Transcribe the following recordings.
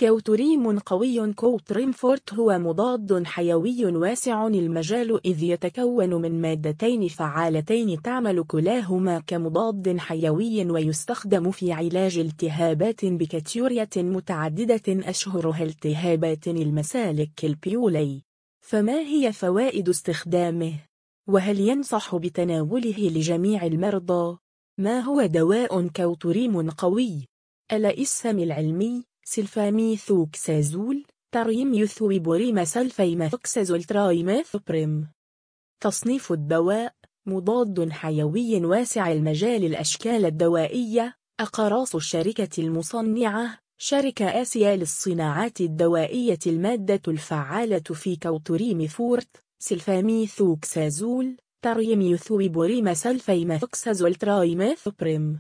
كوتريم قوي. كوتريم فورت هو مضاد حيوي واسع المجال إذ يتكون من مادتين فعالتين تعمل كلاهما كمضاد حيوي ويستخدم في علاج التهابات بكتيريا متعددة أشهرها التهابات المسالك البيولي. فما هي فوائد استخدامه؟ وهل ينصح بتناوله لجميع المرضى؟ ما هو دواء كوتريم قوي؟ الاسم العلمي سلفاميثوكسازول تريميثويبوريم سلفيماثوكسازول ترايميثوبريم. تصنيف الدواء: مضاد حيوي واسع المجال. الأشكال الدوائية: أقراص الشركة المصنعة شركة آسيا للصناعات الدوائية. المادة الفعالة في كوتريم فورت سلفاميثوكسازول تريميثويبوريم سلفيماثوكسازول ترايميثوبريم.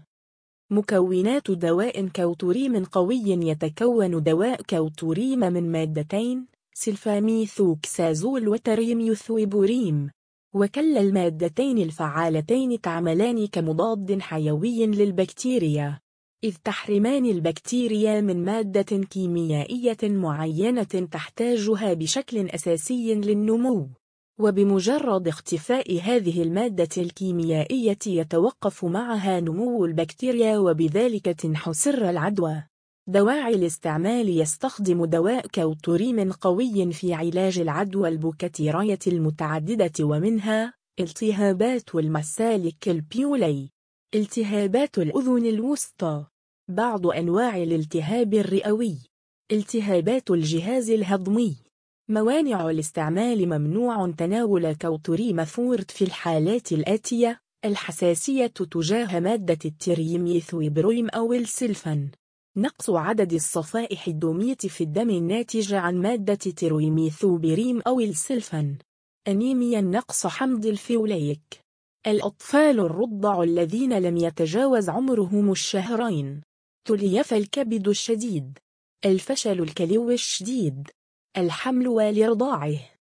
مكونات دواء كوتريم قوي: يتكون دواء كوتريم من مادتين سلفاميثوكسازول وتريميثويبوريم، وكلا المادتين الفعالتين تعملان كمضاد حيوي للبكتيريا، إذ تحرمان البكتيريا من مادة كيميائية معينة تحتاجها بشكل أساسي للنمو، وبمجرد اختفاء هذه المادة الكيميائية يتوقف معها نمو البكتيريا وبذلك تنحو سر العدوى. دواعي الاستعمال: يستخدم دواء كوتريم قوي في علاج العدوى البكتيرية المتعددة ومنها التهابات المسالك البيولي، التهابات الأذن الوسطى، بعض أنواع الالتهاب الرئوي، التهابات الجهاز الهضمي. موانع الاستعمال: ممنوع تناول كوتريم فورت في الحالات الآتية: الحساسية تجاه مادة التريميثويبرويم أو السلفان، نقص عدد الصفائح الدموية في الدم الناتج عن مادة تريميثوبريم أو السلفان، أنيميا، نقص حمض الفوليك، الأطفال الرضع الذين لم يتجاوز عمرهم الشهرين، تليف الكبد الشديد، الفشل الكلوي الشديد، الحمل ولرضاعه،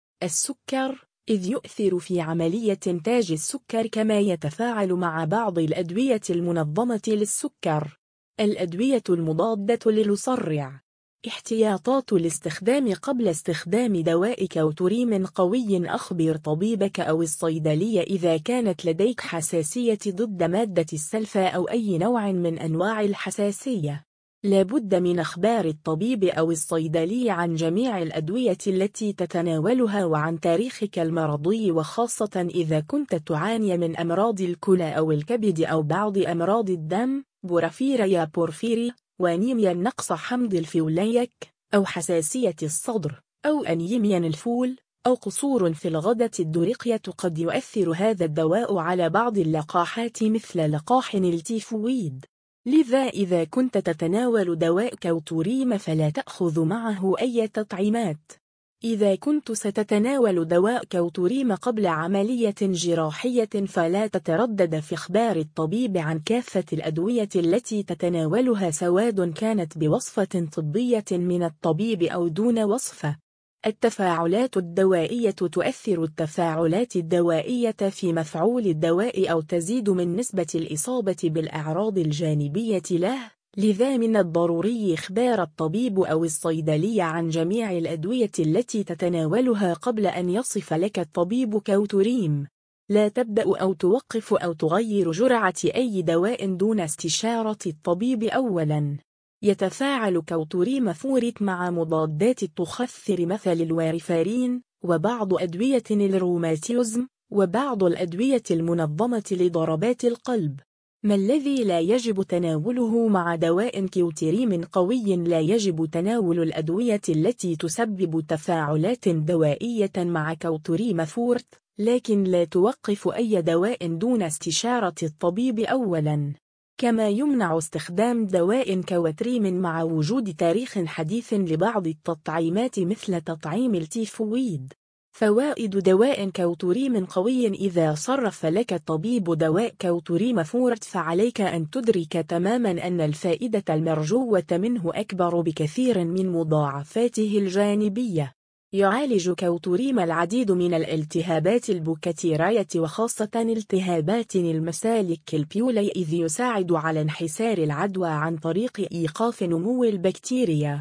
السكر، إذ يؤثر في عملية إنتاج السكر كما يتفاعل مع بعض الأدوية المنظمة للسكر، الأدوية المضادة للصرع. احتياطات الاستخدام: قبل استخدام دواء كوتريم قوي أخبر طبيبك أو الصيدلية إذا كانت لديك حساسية ضد مادة السلفا أو أي نوع من أنواع الحساسية. لابد من إخبار الطبيب أو الصيدلي عن جميع الأدوية التي تتناولها وعن تاريخك المرضي، وخاصة إذا كنت تعاني من أمراض الكلى أو الكبد أو بعض أمراض الدم، بورفيريا بورفيري، وأنيميا، نقص حمض الفوليك، أو حساسية الصدر، أو أنيميا الفول، أو قصور في الغدة الدرقية. قد يؤثر هذا الدواء على بعض اللقاحات مثل لقاح التيفويد، لذا إذا كنت تتناول دواء كوتريم فلا تأخذ معه أي تطعيمات. إذا كنت ستتناول دواء كوتريم قبل عملية جراحية فلا تتردد في إخبار الطبيب عن كافة الأدوية التي تتناولها سواء كانت بوصفة طبية من الطبيب أو دون وصفة. التفاعلات الدوائية: تؤثر التفاعلات الدوائية في مفعول الدواء أو تزيد من نسبة الإصابة بالأعراض الجانبية له، لذا من الضروري إخبار الطبيب أو الصيدلي عن جميع الأدوية التي تتناولها قبل أن يصف لك الطبيب كوتريم. لا تبدأ أو توقف أو تغير جرعة أي دواء دون استشارة الطبيب أولاً. يتفاعل كوتريم فورت مع مضادات التخثر مثل الوارفارين، وبعض أدوية الروماتيزم، وبعض الأدوية المنظمة لضربات القلب. ما الذي لا يجب تناوله مع دواء كوتريم قوي؟ لا يجب تناول الأدوية التي تسبب تفاعلات دوائية مع كوتريم فورت، لكن لا توقف أي دواء دون استشارة الطبيب أولاً. كما يمنع استخدام دواء كوتريم مع وجود تاريخ حديث لبعض التطعيمات مثل تطعيم التيفويد. فوائد دواء كوتريم قوي: إذا صرف لك الطبيب دواء كوتريم فورت فعليك أن تدرك تماما أن الفائدة المرجوة منه أكبر بكثير من مضاعفاته الجانبية. يعالج كوتريم العديد من الالتهابات البكتيرية وخاصة التهابات المسالك البيولي، إذ يساعد على انحسار العدوى عن طريق إيقاف نمو البكتيريا.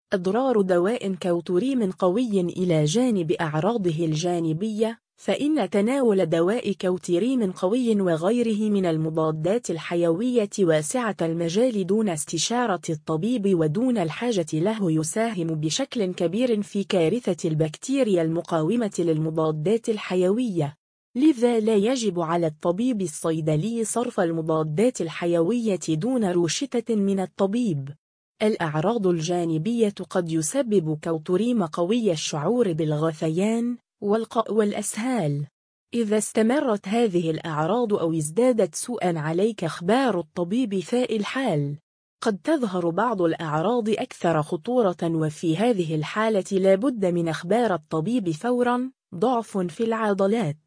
أضرار دواء كوتريم قوي إلى جانب أعراضه الجانبية، فإن تناول دواء كوتريم قوي وغيره من المضادات الحيوية واسعة المجال دون استشارة الطبيب ودون الحاجة له يساهم بشكل كبير في كارثة البكتيريا المقاومة للمضادات الحيوية. لذا لا يجب على الطبيب الصيدلي صرف المضادات الحيوية دون روشتة من الطبيب. الأعراض الجانبية قد يسبب كوتريم قوي الشعور بالغثيان والقاء والأسهال. إذا استمرت هذه الأعراض أو ازدادت سوءا عليك إخبار الطبيب في الحال. قد تظهر بعض الأعراض أكثر خطورة، وفي هذه الحالة لا بد من إخبار الطبيب فورا. ضعف في العضلات،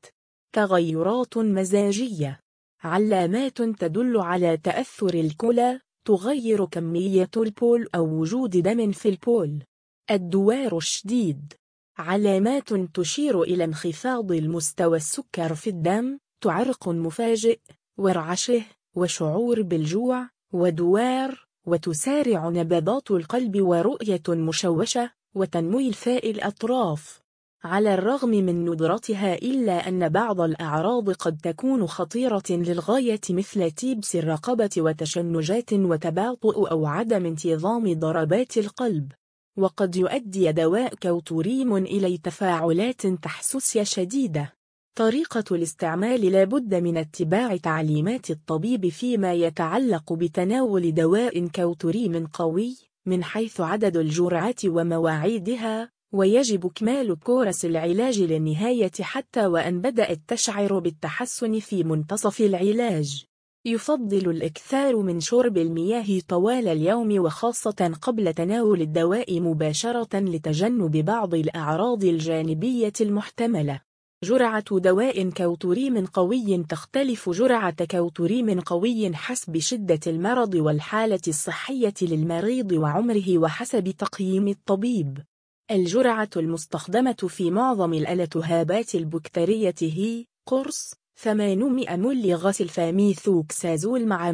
تغيرات مزاجية، علامات تدل على تأثر الكلى، تغير كمية البول أو وجود دم في البول، الدوار الشديد، علامات تشير إلى انخفاض المستوى السكر في الدم، تعرق مفاجئ، ورعشه، وشعور بالجوع، ودوار، وتسارع نبضات القلب، ورؤية مشوشة، وتنميل في الأطراف. على الرغم من ندرتها إلا أن بعض الأعراض قد تكون خطيرة للغاية، مثل تيبس الرقبة وتشنجات وتباطؤ أو عدم انتظام ضربات القلب. وقد يؤدي دواء كوتريم إلى تفاعلات تحسسية شديدة. طريقة الاستعمال لا بد من اتباع تعليمات الطبيب فيما يتعلق بتناول دواء كوتريم قوي، من حيث عدد الجرعات ومواعيدها، ويجب إكمال كورس العلاج للنهاية حتى وأن بدأت تشعر بالتحسن في منتصف العلاج. يفضل الإكثار من شرب المياه طوال اليوم، وخاصة قبل تناول الدواء مباشرة لتجنب بعض الأعراض الجانبية المحتملة. جرعة دواء كوتريم قوي تختلف جرعة كوتريم قوي حسب شدة المرض والحالة الصحية للمريض وعمره وحسب تقييم الطبيب. الجرعة المستخدمة في معظم الالتهابات البكتيرية هي قرص 800 ملغ سلفاميثوكسازول مع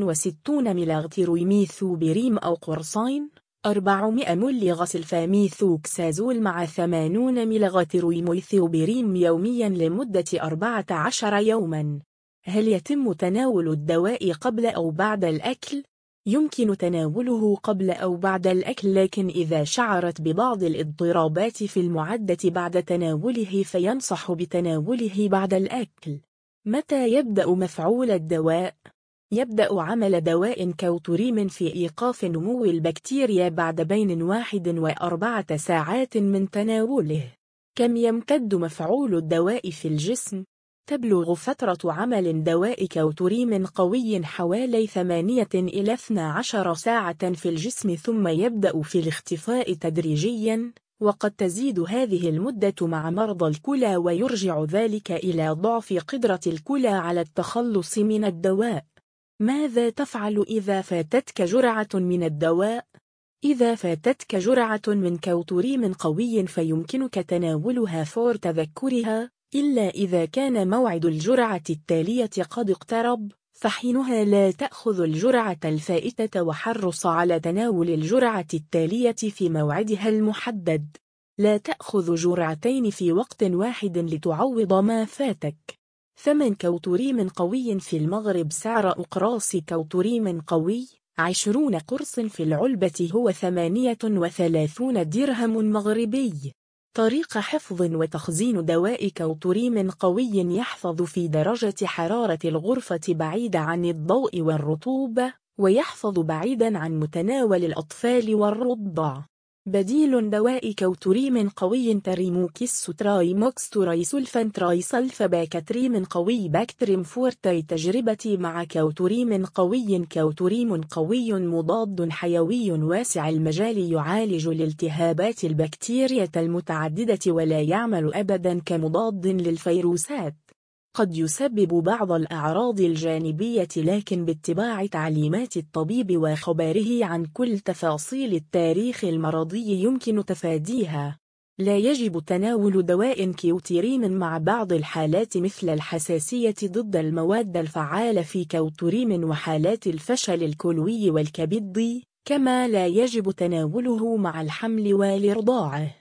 160 ملغ تيرويميثوبريم، أو قرصين 400 ملغ سلفاميثوكسازول مع 80 ملغ تيرويميثوبريم يوميا لمدة 14 يوما. هل يتم تناول الدواء قبل أو بعد الأكل؟ يمكن تناوله قبل أو بعد الأكل، لكن إذا شعرت ببعض الاضطرابات في المعدة بعد تناوله فينصح بتناوله بعد الأكل. متى يبدأ مفعول الدواء؟ يبدأ عمل دواء كوتريم في إيقاف نمو البكتيريا بعد بين 1 و4 ساعات من تناوله. كم يمتد مفعول الدواء في الجسم؟ تبلغ فترة عمل دواء كوتريم قوي حوالي 8 إلى 12 ساعة في الجسم، ثم يبدأ في الاختفاء تدريجيا، وقد تزيد هذه المدة مع مرضى الكلى، ويرجع ذلك إلى ضعف قدرة الكلى على التخلص من الدواء. ماذا تفعل إذا فاتتك جرعة من الدواء؟ إذا فاتتك جرعة من كوتريم قوي فيمكنك تناولها فور تذكرها، إلا إذا كان موعد الجرعة التالية قد اقترب، فحينها لا تأخذ الجرعة الفائتة، وحرص على تناول الجرعة التالية في موعدها المحدد. لا تأخذ جرعتين في وقت واحد لتعوض ما فاتك. ثمن كوتريم قوي في المغرب. سعر أقراص كوتريم قوي 20 قرص في العلبة هو 38 درهم مغربي. طريقة حفظ وتخزين دواء كوتريم قوي: يحفظ في درجة حرارة الغرفة بعيدة عن الضوء والرطوبة، ويحفظ بعيدا عن متناول الأطفال والرضع. بديل دواء كوتريم قوي: تريموكس ترايموكس ترايسلفان ترايسلفاباكتريم قوي باكتريم فورتي. تجربتي مع كوتريم قوي: كوتريم قوي مضاد حيوي واسع المجال، يعالج الالتهابات البكتيرية المتعددة ولا يعمل أبدا كمضاد للفيروسات. قد يسبب بعض الأعراض الجانبية، لكن باتباع تعليمات الطبيب وخبره عن كل تفاصيل التاريخ المرضي يمكن تفاديها. لا يجب تناول دواء كوتريم مع بعض الحالات مثل الحساسية ضد المواد الفعالة في كوتريم، وحالات الفشل الكلوي والكبدي، كما لا يجب تناوله مع الحمل والرضاعة.